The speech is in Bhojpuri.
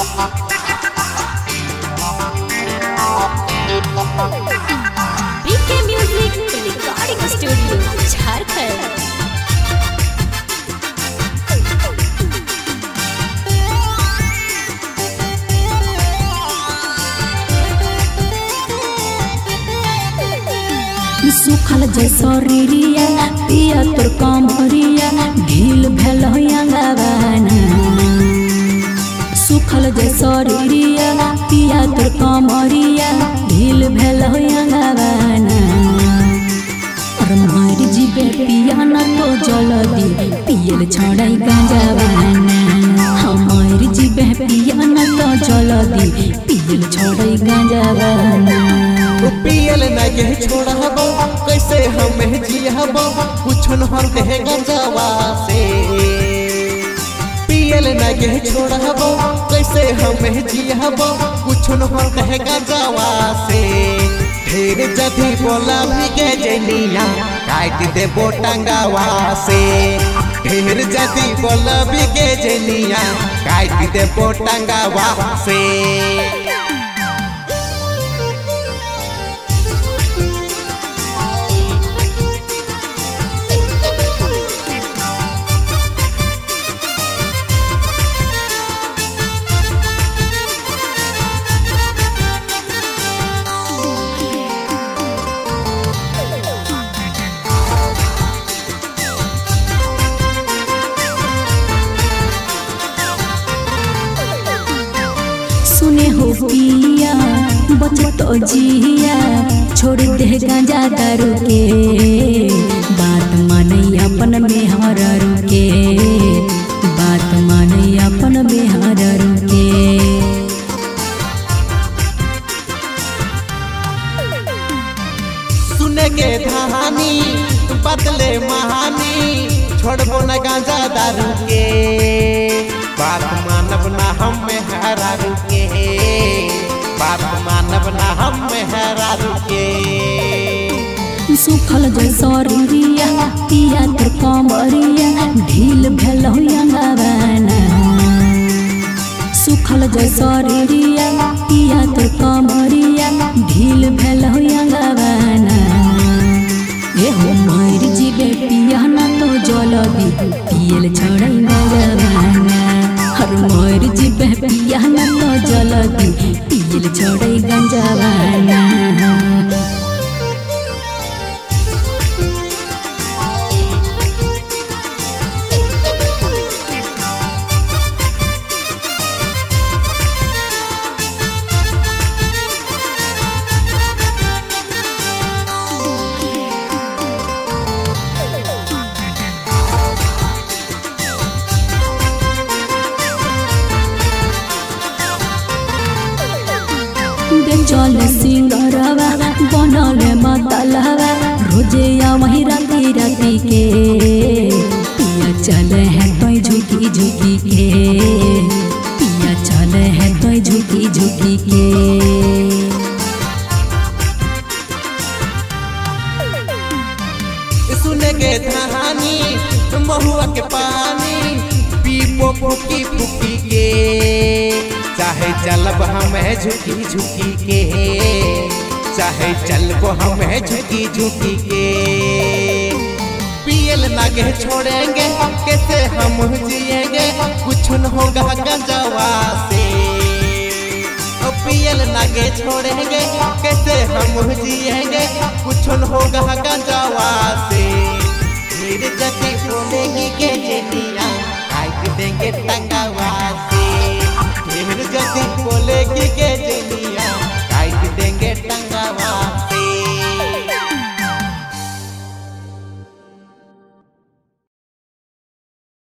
बीके म्यूजिक रिकॉर्डिंग स्टूडियो झारखंड। सुखल जैसा रिरिया पिया तोर कमरिया ढील भेल अंगवाना। सुखल जैसा रिरिया पिया तोर कमरिया ढील भेल अंगवाना। और मार जीबे पिया न तो जल्दी पियल छड़ाई गांजावाना। हमार जीबे पिया न तो जल्दी पियल छड़ाई गांजावाना। पियल नहीं छोड़बो कैसे हमें जियबो कुछ न हम कहे गंजावा से। पियल नहीं छोड़बो कैसे हमें जियबो कुछ न हम कहे गंजावा से। ढेर जदी बोला भी के जनिया काट देबो टंगावा से। ढेर जदी बोला भी के जनिया काट देबो टंगावा से। सुने हो पिया बचत जिया छोड़ दे गांजा दारू के। बात माने अपन में हर के। बात माने अपन में हर के। सुने के कहानी बदले महानी छोड़बो न गांजा दारू के। बात मानब ना हम हरा रुके। बात मानब ना हम हरा रुके। सुखल जैसा रिरिया पिया तोर कमरिया ढील भेल अंगवाना। सुखल जैसा रिरिया पिया तोर कमरिया ढील भेल अंगवाना। ए हो मार जीबे पिया न तो जल्दी पियल छड़ाई गांजावाना। हर मार जीबे पिया न तो जल्दी पियल छड़ाई गांजावाना। चल सिंगरवा बनल मतलवा रोजे वही राती राती के। पिया चल है तो झुकी झुकी के। पिया चल है तो झुकी झुकी के। सुने के कहानी महुआ के पानी पीपो फुकी फुकी के। चाहे चलब हमें झुकी झुकी के। चाहे चलबो हमें झुकी झुकी के। पियल नागे छोड़ेंगे कैसे हम जिएंगे कुछ न होगा गंजावा से। पियल नागे छोड़ेंगे कैसे हम जिएंगे कुछ न होगा